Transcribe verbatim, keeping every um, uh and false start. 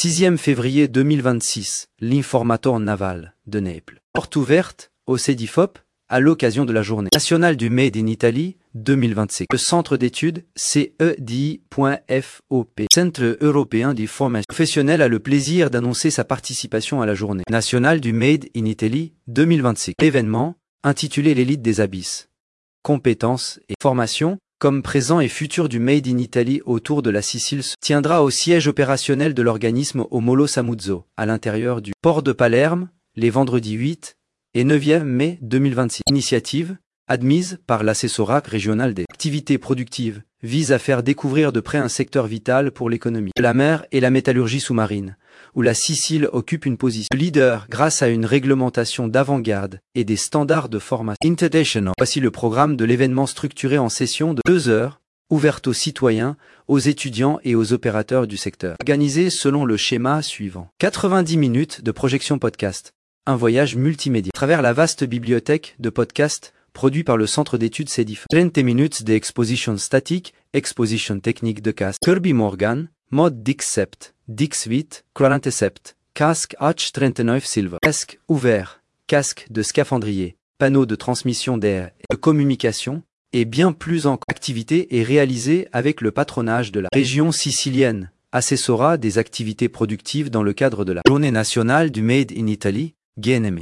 six février deux mille vingt-six, l'Informator Naval de Naples. Porte ouverte au CEDIFOP à l'occasion de la journée nationale du Made in Italy deux mille vingt-cinq. Le centre d'études C E D I point F O P, Centre européen des formations professionnelles, a le plaisir d'annoncer sa participation à la journée nationale du Made in Italy deux mille vingt-cinq. L'événement, intitulé l'élite des abysses, compétences et formations, comme présent et futur du Made in Italy autour de la Sicile, se tiendra au siège opérationnel de l'organisme au Molo Samuzzo, à l'intérieur du port de Palerme, les vendredis huit et neuf mai deux mille vingt-six. Initiative, admise par l'assessorat régional des activités productives, vise à faire découvrir de près un secteur vital pour l'économie de la mer et la métallurgie sous-marine, où la Sicile occupe une position de leader grâce à une réglementation d'avant-garde et des standards de formation international. Voici le programme de l'événement structuré en session de deux heures, ouverte aux citoyens, aux étudiants et aux opérateurs du secteur. Organisé selon le schéma suivant. quatre-vingt-dix minutes de projection podcast. Un voyage multimédia à travers la vaste bibliothèque de podcasts produit par le centre d'études CEDIFOP. trente minutes d'exposition statique, exposition technique de casque. Kirby Morgan, mode Dix sept, Dix huit, quarante-sept, casque H trente-neuf Silver. Casque ouvert, casque de scaphandrier, panneau de transmission d'air et de communication, et bien plus encore. Activité est réalisée avec le patronage de la région sicilienne, assessorat des activités productives dans le cadre de la Journée nationale du Made in Italy, G N M I.